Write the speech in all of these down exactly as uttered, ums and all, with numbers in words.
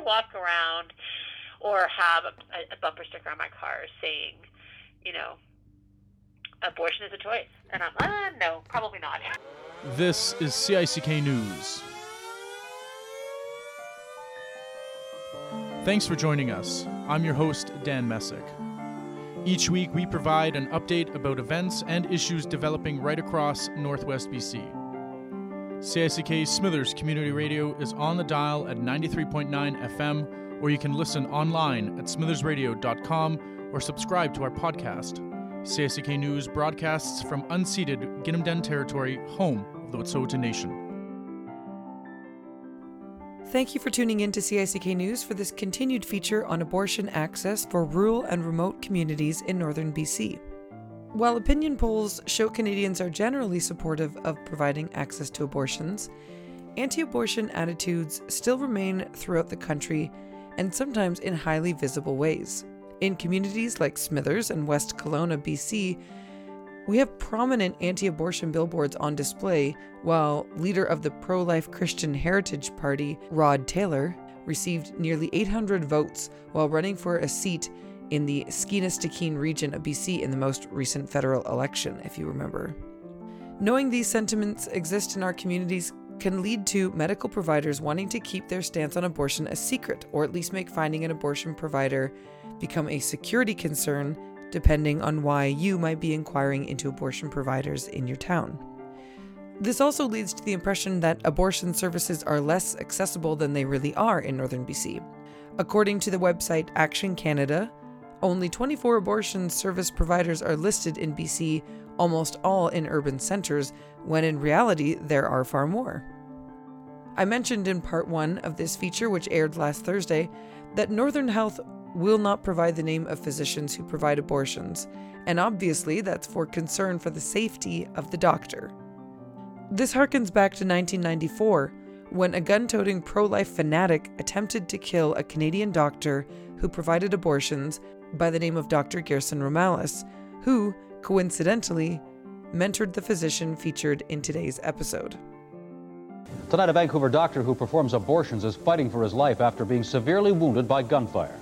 to walk around or have a, a bumper sticker on my car saying, you know, abortion is a choice. And I'm, uh, no, probably not. This is C I C K News. Thanks for joining us. I'm your host, Dan Messick. Each week, we provide an update about events and issues developing right across Northwest B C. C I C K Smithers Community Radio is on the dial at ninety-three point nine F M, or you can listen online at smithers radio dot com or subscribe to our podcast. C I C K News broadcasts from unceded Ginnamden Territory, home of the Wet'suwet'en Nation. Thank you for tuning in to C I C K News for this continued feature on abortion access for rural and remote communities in northern B C. While opinion polls show Canadians are generally supportive of providing access to abortions, anti-abortion attitudes still remain throughout the country and sometimes in highly visible ways. In communities like Smithers and West Kelowna, B C, we have prominent anti-abortion billboards on display, while leader of the pro-life Christian Heritage Party, Rod Taylor, received nearly eight hundred votes while running for a seat in the Skeena-Stikeen region of B C in the most recent federal election, if you remember. Knowing these sentiments exist in our communities can lead to medical providers wanting to keep their stance on abortion a secret, or at least make finding an abortion provider become a security concern, depending on why you might be inquiring into abortion providers in your town. This also leads to the impression that abortion services are less accessible than they really are in northern B C. According to the website Action Canada, only twenty-four abortion service providers are listed in B C, almost all in urban centres, when in reality there are far more. I mentioned in part one of this feature, which aired last Thursday, that Northern Health will not provide the name of physicians who provide abortions, and obviously that's for concern for the safety of the doctor. This harkens back to nineteen ninety-four, when a gun-toting pro-life fanatic attempted to kill a Canadian doctor who provided abortions by the name of Doctor Gerson Romalis, who, coincidentally, mentored the physician featured in today's episode. Tonight, a Vancouver doctor who performs abortions is fighting for his life after being severely wounded by gunfire.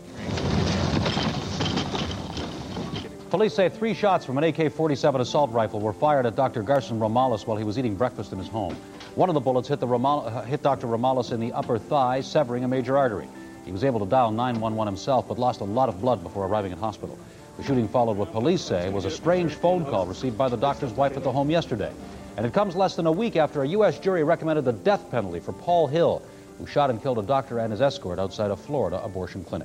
Police say three shots from an A K forty-seven assault rifle were fired at Doctor Gerson Romalis while he was eating breakfast in his home. One of the bullets hit, the Romal- uh, hit Doctor Romalis in the upper thigh, severing a major artery. He was able to dial nine one one himself, but lost a lot of blood before arriving at hospital. The shooting followed what police say was a strange phone call received by the doctor's wife at the home yesterday. And it comes less than a week after a U S jury recommended the death penalty for Paul Hill, who shot and killed a doctor and his escort outside a Florida abortion clinic.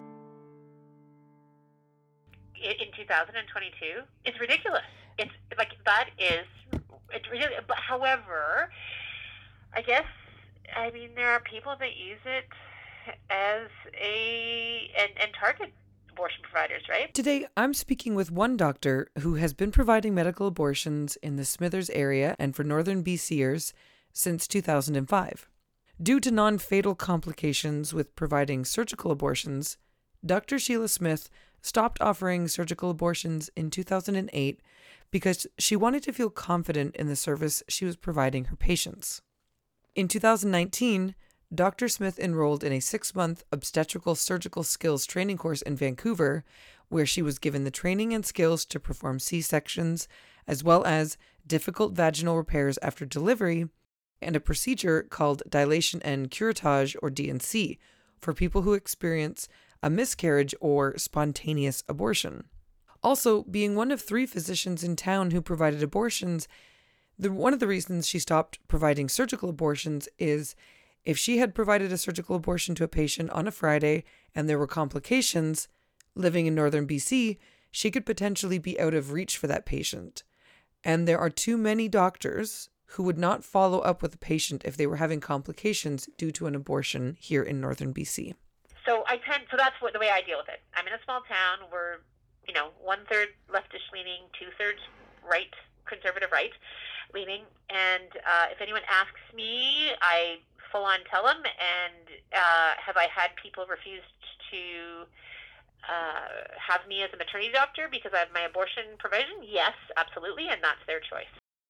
In two thousand twenty-two, it's ridiculous. It's like, that is, it's ridiculous. But however, I guess, I mean, there are people that use it as a, and, and target abortion providers, right? Today, I'm speaking with one doctor who has been providing medical abortions in the Smithers area and for northern BCers since two thousand five. Due to non-fatal complications with providing surgical abortions, Doctor Sheila Smith stopped offering surgical abortions in two thousand eight because she wanted to feel confident in the service she was providing her patients. In two thousand nineteen, Doctor Smith enrolled in a six-month obstetrical surgical skills training course in Vancouver, where she was given the training and skills to perform C-sections, as well as difficult vaginal repairs after delivery, and a procedure called dilation and curettage, or D and C, for people who experience a miscarriage or spontaneous abortion. Also, being one of three physicians in town who provided abortions, the, one of the reasons she stopped providing surgical abortions is if she had provided a surgical abortion to a patient on a Friday and there were complications, living in northern B C, she could potentially be out of reach for that patient. And there are too many doctors who would not follow up with a patient if they were having complications due to an abortion here in northern B C. So I tend, so that's what the way I deal with it. I'm in a small town. We're, you know, one third leftish leaning, two thirds right, conservative right leaning. And uh, if anyone asks me, I full on tell them. And uh, have I had people refuse to uh, have me as a maternity doctor because I have my abortion provision? Yes, absolutely. And that's their choice.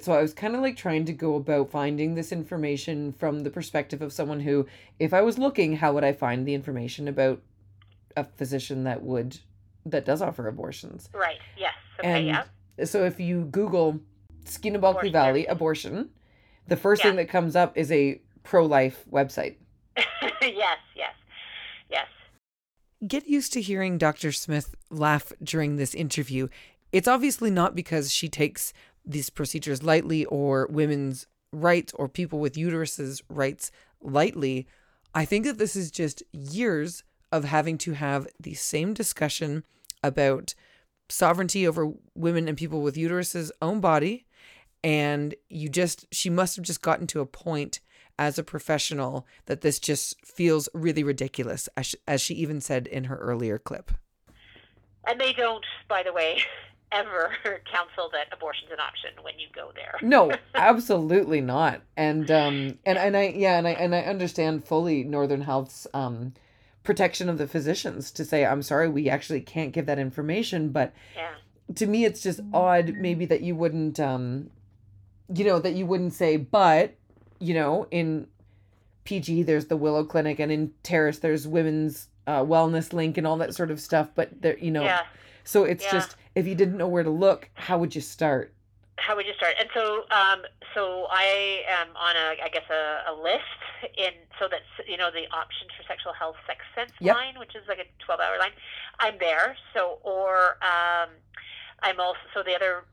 So I was kind of like trying to go about finding this information from the perspective of someone who, if I was looking, how would I find the information about a physician that would, that does offer abortions? Right. Yes. Okay. And Yeah. so if you Google Skinnabalcley Abortion Valley therapy. abortion, the first Yeah. thing that comes up is a pro-life website. yes. Yes. Yes. Get used to hearing Doctor Smith laugh during this interview. It's obviously not because she takes these procedures lightly or women's rights or people with uteruses rights lightly. I think that this is just years of having to have the same discussion about sovereignty over women and people with uteruses' own body. And you just, she must have just gotten to a point as a professional that this just feels really ridiculous, as she, as she even said in her earlier clip. And they don't, by the way, ever counsel that abortion's an option when you go there. No, absolutely not. And um and, and I yeah, and I and I understand fully Northern Health's um protection of the physicians to say, I'm sorry, we actually can't give that information. But Yeah. to me it's just odd maybe that you wouldn't um you know, that you wouldn't say, but, you know, in P G there's the Willow Clinic and in Terrace there's Women's uh, Wellness Link and all that sort of stuff. But there, you know, Yeah. so it's Yeah. just, if you didn't know where to look, how would you start? How would you start? And so, um, so I am on a, I guess, a, a list in, so that's, you know, the Options for Sexual Health Sex Sense Yep. line, which is like a twelve hour line. I'm there. So, or, um, I'm also, so the other,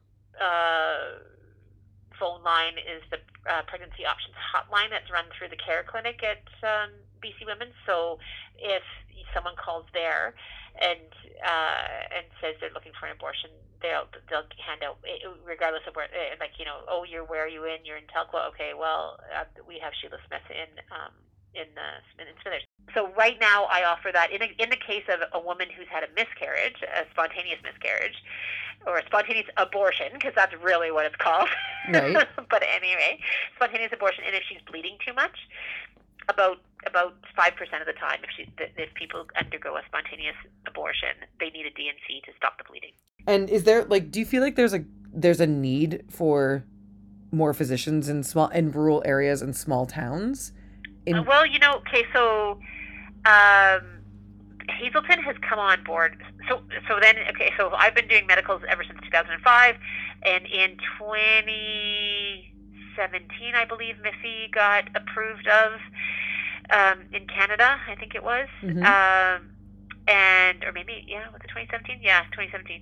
uh, phone line is the uh, Pregnancy Options Hotline that's run through the Care Clinic at um, B C Women's. So if someone calls there and uh, and says they're looking for an abortion, they'll they'll hand out, regardless of where, like, you know, oh, you're where are you in? You're in Telqua. Okay, well, uh, we have Sheila Smith in um, in uh, in Smithers. So right now I offer that in a, in the case of a woman who's had a miscarriage, a spontaneous miscarriage, or a spontaneous abortion, because that's really what it's called. Right. But anyway, spontaneous abortion, and if she's bleeding too much, about about five percent of the time, if she if people undergo a spontaneous abortion, they need a D and C to stop the bleeding. And is there, like, do you feel like there's a there's a need for more physicians in small in rural areas and small towns? In... Uh, well, you know, okay, so um, Hazelton has come on board. So, so then, okay, so I've been doing medicals ever since two thousand five, and in twenty seventeen, I believe, M I F I got approved of um, in Canada. I think it was, Mhm. um, and or maybe yeah, was it twenty seventeen? Yeah, twenty seventeen.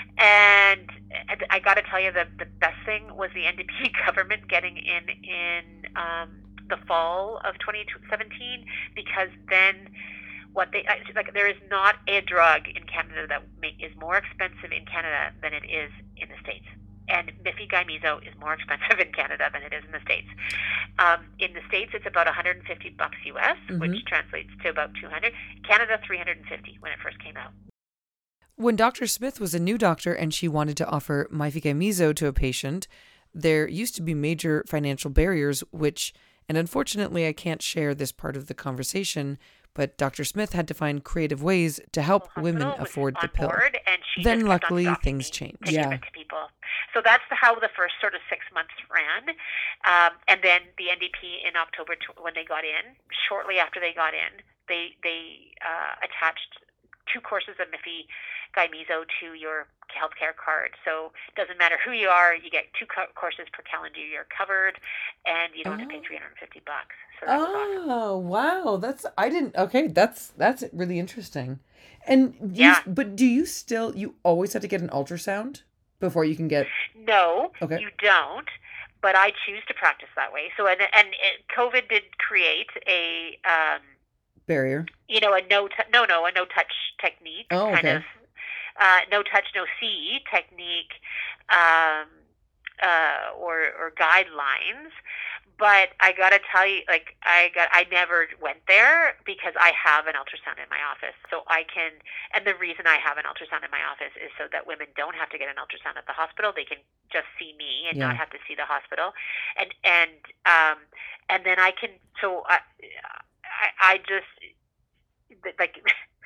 And I got to tell you, the the best thing was the N D P government getting in in um, the fall of twenty seventeen, because then what they like, there is not a drug in Canada that is more expensive in Canada than it is in the States. And Mifegymiso is more expensive in Canada than it is in the States. Um, in the States, it's about one hundred fifty bucks U S, Mhm. which translates to about two hundred. Canada, three hundred fifty when it first came out. When Doctor Smith was a new doctor and she wanted to offer Mifegymiso to a patient, there used to be major financial barriers, which, and unfortunately I can't share this part of the conversation, but Doctor Smith had to find creative ways to help Hospital women was afford the on pill. board, and she Then just kept on luckily stalking things me changed. to give Yeah. it to people. So that's the, how the first sort of six months ran. Um, and then the N D P in October, tw- when they got in, shortly after they got in, they they uh, attached two courses of Mifegymiso to your healthcare card. So it doesn't matter who you are, you get two co- courses per calendar year covered, and you don't have to pay Oh. three hundred fifty bucks. So that was awesome. Oh, wow. That's, I didn't, okay, that's, that's really interesting. And you, Yeah. but do you still, you always have to get an ultrasound before you can get, No, Okay. you don't. But I choose to practice that way. So, and and it, COVID did create a, um, barrier? you know, a no, t- no, no, a no touch technique, Oh, kind okay. of, uh, no touch, no see technique, um, uh, or or guidelines. But I gotta tell you, like, I got, I never went there because I have an ultrasound in my office, so I can. And the reason I have an ultrasound in my office is so that women don't have to get an ultrasound at the hospital; they can just see me and Yeah. not have to see the hospital. And and um, and then I can. So I, I, I just like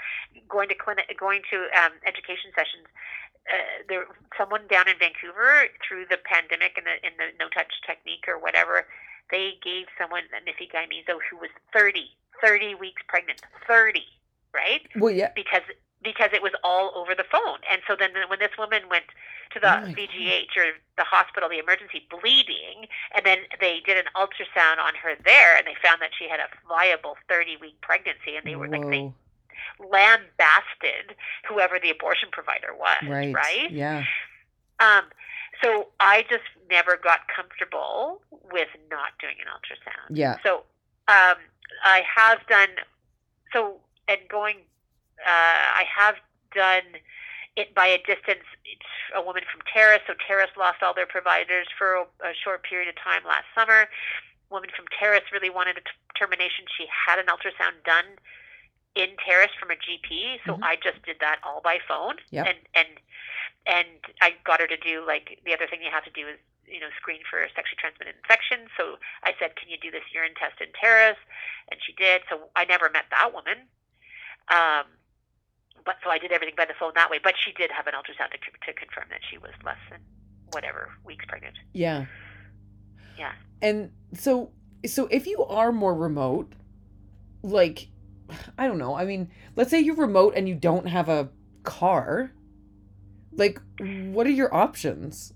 going to clinic, going to um, education sessions. Uh, there, someone down in Vancouver through the pandemic and the in the no touch technique or whatever, they gave someone a nifigamizo who was thirty, thirty weeks pregnant, thirty, right? Well, yeah. Because because it was all over the phone, and so then when this woman went to the Oh my V G H or the hospital, the emergency, bleeding, and then they did an ultrasound on her there, and they found that she had a viable thirty week pregnancy, and they were like they Whoa. lambasted whoever the abortion provider was, Right. right? Yeah. Um, so I just never got comfortable with not doing an ultrasound. Yeah. So um, I have done so, and going, uh, I have done it by a distance. It's a woman from Terrace. So Terrace lost all their providers for a, a short period of time last summer. A woman from Terrace really wanted a t- termination. She had an ultrasound done in Terrace from a G P, so Mhm. I just did that all by phone. Yep. And and and I got her to do, like, the other thing you have to do is, you know, screen for sexually transmitted infections. So I said, can you do this urine test in Terrace? And she did. So I never met that woman. Um, but so I did everything by the phone that way. But she did have an ultrasound to, to confirm that she was less than whatever weeks pregnant. Yeah. Yeah. And so, so if you are more remote, like, I don't know. I mean, let's say you're remote and you don't have a car. Like, what are your options?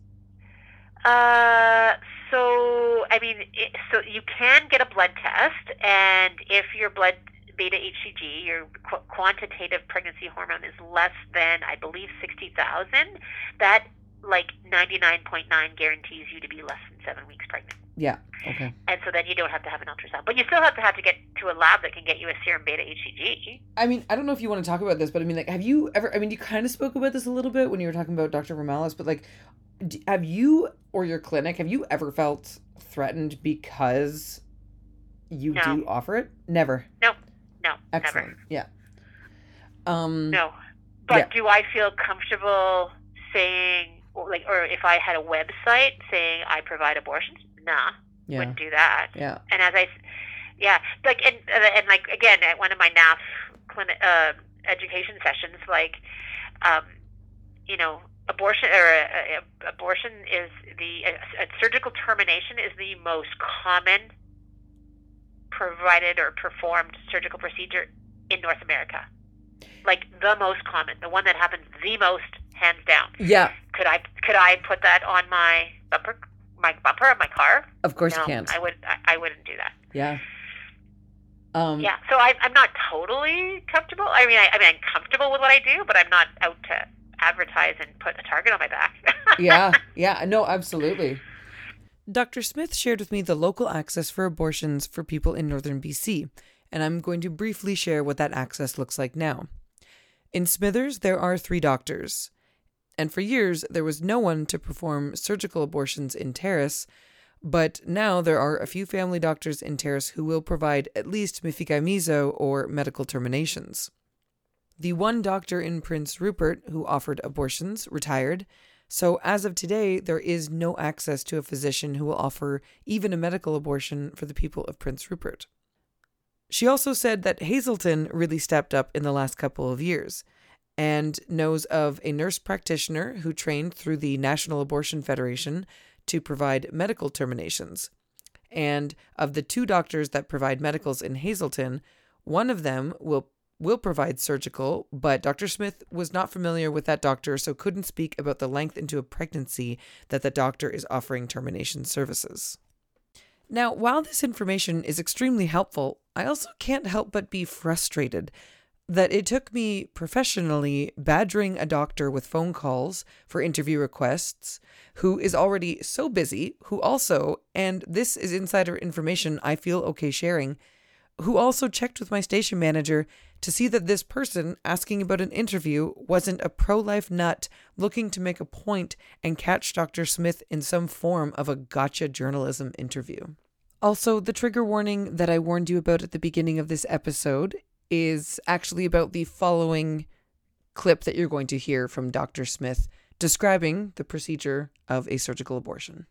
Uh, so I mean, it, so you can get a blood test, and if your blood beta H C G, your qu- quantitative pregnancy hormone, is less than, I believe, sixty thousand, that like ninety-nine point nine guarantees you to be less than seven weeks pregnant. Yeah. Okay. And so then you don't have to have an ultrasound, but you still have to have to get to a lab that can get you a serum beta H C G. I mean, I don't know if you want to talk about this, but I mean, like, have you ever, I mean, you kind of spoke about this a little bit when you were talking about Doctor Romalis, but like, d- have you or your clinic, have you ever felt threatened because you No. do offer it? Never. No, no, Excellent. never. Yeah. Um, No. But yeah. do I feel comfortable saying, or like, or if I had a website saying I provide abortions? Nah, Yeah. wouldn't do that. Yeah. And as I, yeah, like, and, and like, again, at one of my N A F clinic, uh, education sessions, like, um, you know, abortion or uh, uh, abortion is the, a, a surgical termination is the most common provided or performed surgical procedure in North America. Like, the most common, the one that happens the most, hands down. Yeah. Could I, could I put that on my bumper, my bumper of my car? Of course No, you can't. I would. I, I wouldn't do that. Yeah. Um, Yeah. So I, I'm not totally comfortable. I mean, I, I mean, I'm comfortable with what I do, but I'm not out to advertise and put a target on my back. yeah. Yeah. No, absolutely. Doctor Smith shared with me the local access for abortions for people in northern B C, and I'm going to briefly share what that access looks like now. In Smithers, there are three doctors. And for years, there was no one to perform surgical abortions in Terrace, but now there are a few family doctors in Terrace who will provide at least mifigamizo or medical terminations. The one doctor in Prince Rupert who offered abortions retired, so as of today, there is no access to a physician who will offer even a medical abortion for the people of Prince Rupert. She also said that Hazelton really stepped up in the last couple of years, and knows of a nurse practitioner who trained through the National Abortion Federation to provide medical terminations. And of the two doctors that provide medicals in Hazelton, one of them will will provide surgical, but Doctor Smith was not familiar with that doctor, so couldn't speak about the length into a pregnancy that the doctor is offering termination services. Now, while this information is extremely helpful, I also can't help but be frustrated that it took me professionally badgering a doctor with phone calls for interview requests who is already so busy, who also, and this is insider information I feel okay sharing, who also checked with my station manager to see that this person asking about an interview wasn't a pro-life nut looking to make a point and catch Doctor Smith in some form of a gotcha journalism interview. Also, the trigger warning that I warned you about at the beginning of this episode is actually about the following clip that you're going to hear from Doctor Smith describing the procedure of a surgical abortion.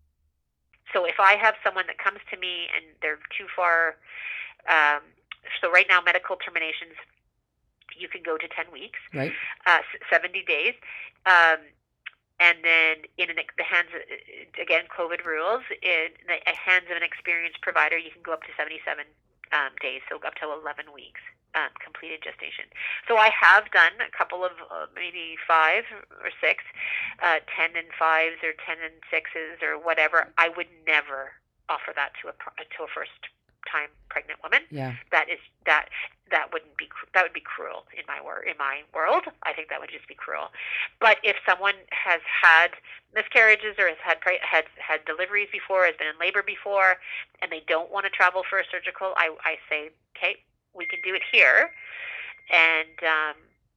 So if I have someone that comes to me and they're too far, um, so right now medical terminations, you can go to ten weeks, Right. uh, seventy days. Um, and then in an, the hands, of, again, COVID rules, in the hands of an experienced provider, you can go up to seventy-seven um, days, so up to eleven weeks. Um, completed gestation. So I have done a couple of uh, maybe five or six, uh, ten and fives or ten and sixes or whatever. I would never offer that to a to a first time pregnant woman. Yeah. That is that that wouldn't be that would be cruel in my wor- in my world. I think that would just be cruel. But if someone has had miscarriages or has had pre- had had deliveries before, has been in labor before, and they don't want to travel for a surgical, I I say, okay, we can do it here, and um,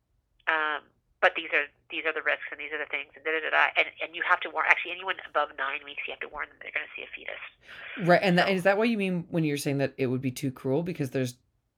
um, but these are these are the risks and these are the things, and da da da da. And and you have to warn. Actually, anyone above nine weeks, you have to warn them they're going to see a fetus. Right. And So, that, is that what you mean when you're saying that it would be too cruel because there's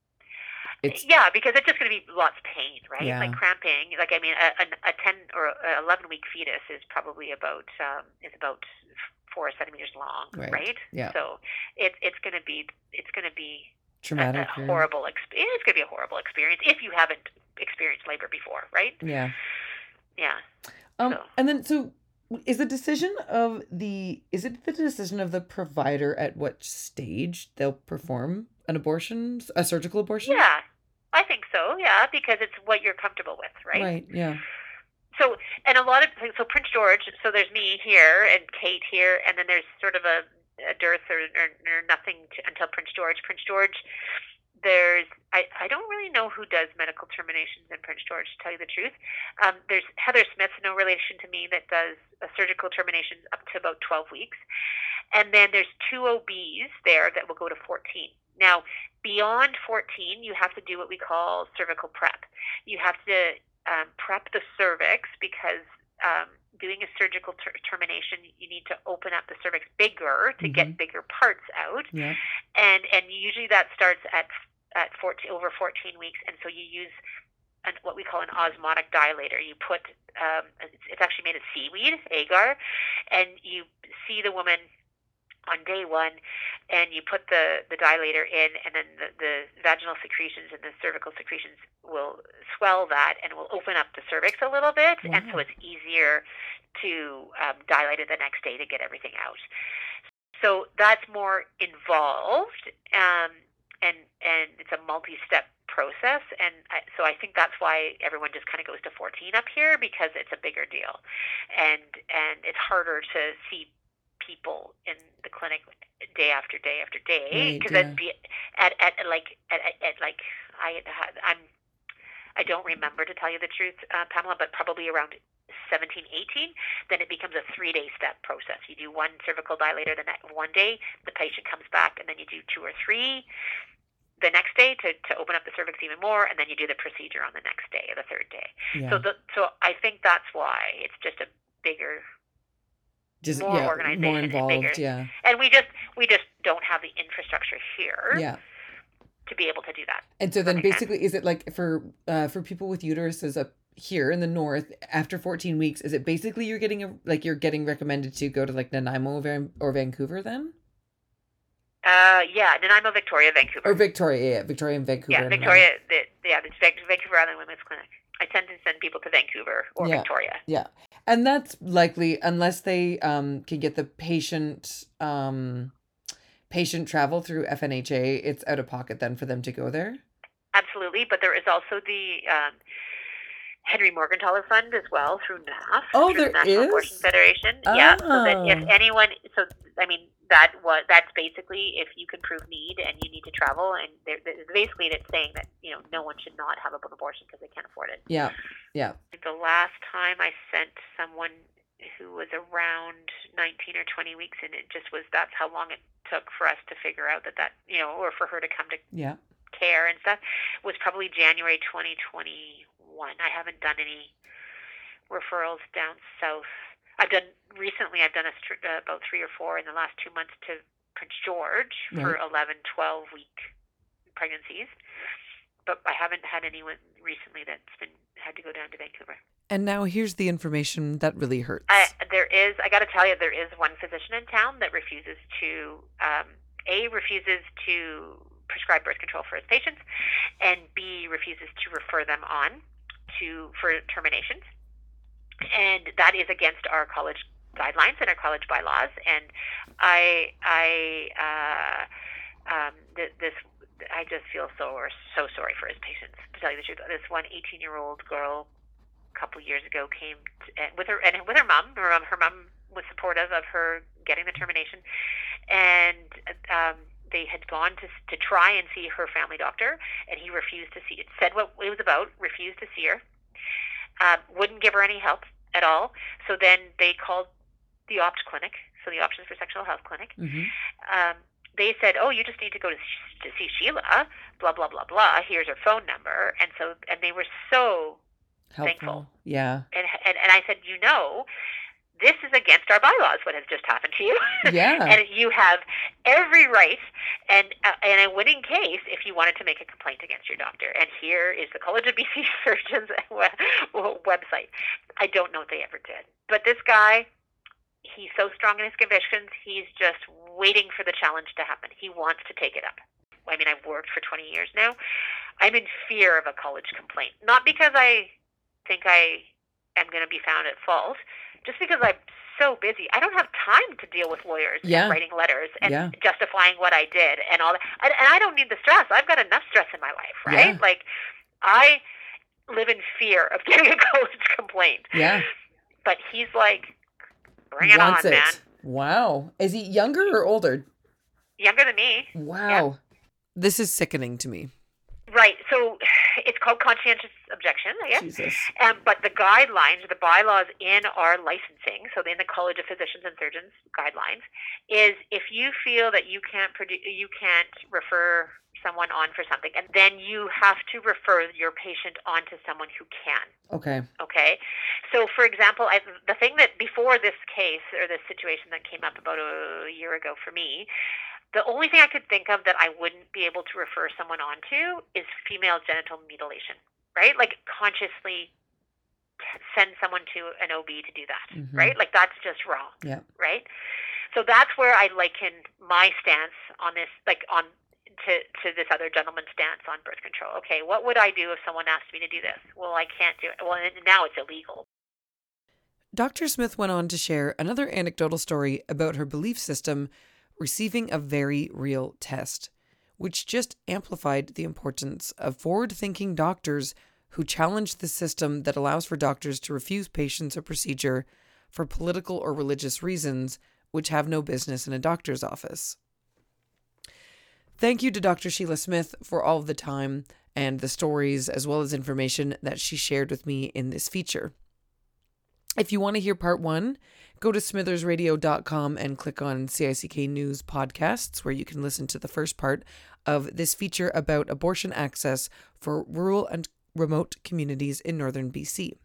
it's yeah, because it's just going to be lots of pain, right? Yeah. Like cramping. Like I mean, a, a, a ten or a eleven week fetus is probably about um, is about four centimeters long, Right. right? Yeah. So it, it's going to be it's going to be traumatic. a, a or- horrible experience. It's going to be a horrible experience if you haven't experienced labor before, right? Yeah. Yeah. Um, So- and then so is the decision of the is it the decision of the provider at what stage they'll perform an abortion, a surgical abortion? Yeah, I think so. Yeah, because it's what you're comfortable with, right? Right. Yeah. So, and a lot of so Prince George. So there's me here and Kate here, and then there's sort of a, a dearth or, or, or nothing to, until Prince George. Prince George. There's I, I don't really know who does medical terminations in Prince George, to tell you the truth. Um, there's Heather Smith, no relation to me, that does a surgical terminations up to about twelve weeks. And then there's two O Bs there that will go to fourteen. Now, beyond fourteen, you have to do what we call cervical prep. You have to um, prep the cervix because um, doing a surgical ter- termination, you need to open up the cervix bigger to Mhm. get bigger parts out. Yeah. And and usually that starts at at fourteen, over fourteen weeks, and so you use an, what we call an osmotic dilator. You put um, it's, it's actually made of seaweed, agar, and you see the woman on day one, and you put the, the dilator in, and then the, the vaginal secretions and the cervical secretions will swell that and will open up the cervix a little bit, and so Wow. it's easier to um, dilate it the next day to get everything out. So that's more involved, um, and and it's a multi-step process, and I, so I think that's why everyone just kind of goes to fourteen up here, because it's a bigger deal, and and it's harder to see people in the clinic day after day after day, Right, because yeah. at, be at at like at, at, at like I I'm I don't remember, to tell you the truth, uh, Pamela, but probably around seventeen, eighteen, then it becomes a three-day step process. You do one cervical dilator the next one day, the patient comes back, and then you do two or three the next day to, to open up the cervix even more, and then you do the procedure on the next day, the third day. Yeah. So the so I think that's why it's just a bigger, Just more yeah, organization more and involved. bigger. Yeah. and we just we just don't have the infrastructure here Yeah. to be able to do that. And so then Okay. basically, is it like for uh for people with uteruses up here in the north after fourteen weeks? Is it basically you're getting a like you're getting recommended to go to like Nanaimo or, Van- or Vancouver then? Uh, yeah, Nanaimo, Victoria, Vancouver. Or Victoria, yeah, Victoria and Vancouver. yeah, and Victoria. The, yeah, the Vac- Vancouver Island Women's Clinic. I tend to send people to Vancouver or Yeah. Victoria. Yeah. And that's likely unless they um can get the patient um patient travel through F N H A, it's out of pocket then for them to go there. Absolutely, but there is also the um, Henry Morgenthaler Fund as well through N A F. Oh, through there the National is? Abortion Federation. Yeah, so that if Oh. anyone, so I mean that was that's basically if you can prove need and you need to travel, and they're, they're- basically it's saying that you know no one should not have an abortion because they can't afford it. Yeah. Yeah. The last time I sent someone who was around nineteen or twenty weeks, and it just was that's how long it took for us to figure out that that you know or for her to come to Yeah. care and stuff, was probably January twenty twenty-one. I haven't done any referrals down south. I've done recently. I've done a, str- uh, about three or four in the last two months to Prince George for Right. eleven, twelve week pregnancies, but I haven't had anyone recently that's been had to go down to Vancouver. And now here's the information that really hurts. I, there is, I got to tell you, there is one physician in town that refuses to, um, A, refuses to prescribe birth control for his patients, and B, refuses refuses to refer them on to for terminations, and that is against our college guidelines and our college bylaws. And I, I, uh, um, th- this, I just feel so so sorry for his patients. To tell you the truth, this one eighteen-year-old girl a couple years ago came to, and with her and with her mom. Her mom, her mom was supportive of her getting the termination, and um, they had gone to to try and see her family doctor, and he refused to see it. Said what it was about, refused to see her, uh, wouldn't give her any help at all. So then they called the Opt Clinic, so the Options for Sexual Health Clinic. Mm-hmm. Um, they said, "Oh, you just need to go to, to see Sheila. Blah blah blah blah. Here's her phone number." And so, and they were so Helpful. thankful. Yeah. And, and and I said, you know, this is against our bylaws. What has just happened to you? Yeah. And you have every right, and uh, and a winning case if you wanted to make a complaint against your doctor. And here is the College of B C Surgeons website. I don't know if they ever did, but this guy, he's so strong in his convictions. He's just waiting for the challenge to happen. He wants to take it up. I mean, I've worked for twenty years now. I'm in fear of a college complaint, not because I think I am going to be found at fault, just because I'm so busy. I don't have time to deal with lawyers Yeah. and writing letters and Yeah. justifying what I did and all that. And, and I don't need the stress. I've got enough stress in my life, right? Yeah. Like, I live in fear of getting a college complaint. Yeah. But he's like, bring it Wants on, it. man. Wow. Is he younger or older? Younger than me. Wow. This is sickening to me. Right. So it's called conscientious objection, I guess. Jesus. Um, but the guidelines, the bylaws in our licensing, so in the College of Physicians and Surgeons guidelines, is if you feel that you can't produ- you can't refer someone on for something, and then you have to refer your patient on to someone who can. Okay. Okay. So, for example, I, the thing that before this case or this situation that came up about a year ago for me, the only thing I could think of that I wouldn't be able to refer someone on to is female genital mutilation, right? Like consciously send someone to an O B to do that, Mhm. right? Like that's just wrong, Yeah. right? So that's where I liken my stance on this, like on to, to this other gentleman's stance on birth control. Okay, what would I do if someone asked me to do this? Well, I can't do it. Well, now it's illegal. Doctor Smith went on to share another anecdotal story about her belief system receiving a very real test, which just amplified the importance of forward-thinking doctors who challenge the system that allows for doctors to refuse patients a procedure for political or religious reasons, which have no business in a doctor's office. Thank you to Doctor Sheila Smith for all of the time and the stories as well as information that she shared with me in this feature. If you want to hear part one, go to smithers radio dot com and click on C I C K News Podcasts, where you can listen to the first part of this feature about abortion access for rural and remote communities in northern B C.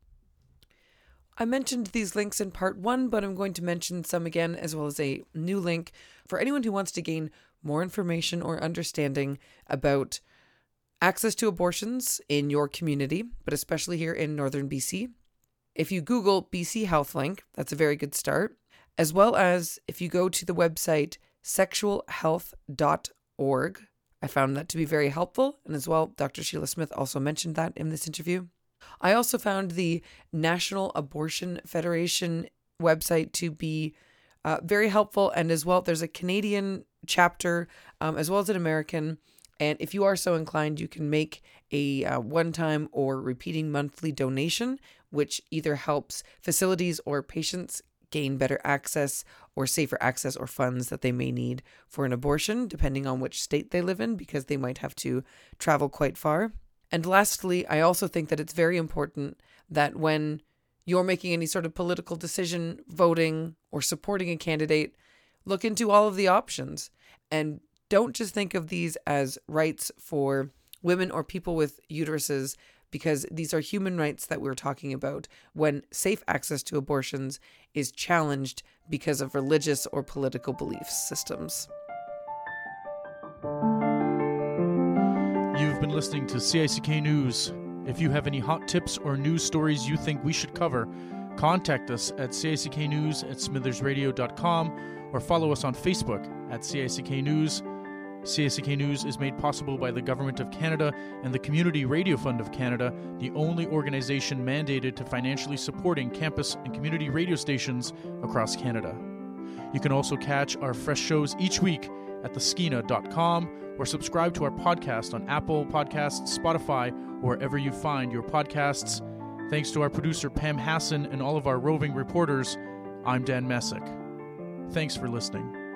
I mentioned these links in part one, but I'm going to mention some again, as well as a new link for anyone who wants to gain more information or understanding about access to abortions in your community, but especially here in northern B C. If you Google B C HealthLink, that's a very good start, as well as if you go to the website sexual health dot org. I found that to be very helpful, and as well, Doctor Sheila Smith also mentioned that in this interview. I also found the National Abortion Federation website to be uh, very helpful, and as well, there's a Canadian chapter, um, as well as an American, and if you are so inclined, you can make a uh, one-time or repeating monthly donation, which either helps facilities or patients gain better access or safer access or funds that they may need for an abortion, depending on which state they live in, because they might have to travel quite far. And lastly, I also think that it's very important that when you're making any sort of political decision, voting or supporting a candidate, look into all of the options and don't just think of these as rights for women or people with uteruses, because these are human rights that we're talking about when safe access to abortions is challenged because of religious or political belief systems. You've been listening to C I C K News. If you have any hot tips or news stories you think we should cover, contact us at C I C K News at smithers radio dot com or follow us on Facebook at C I C K News. C I C K News is made possible by the Government of Canada and the Community Radio Fund of Canada, the only organization mandated to financially supporting campus and community radio stations across Canada. You can also catch our fresh shows each week at the skeena dot com or subscribe to our podcast on Apple Podcasts, Spotify, or wherever you find your podcasts. Thanks to our producer Pam Hassan and all of our roving reporters, I'm Dan Messick. Thanks for listening.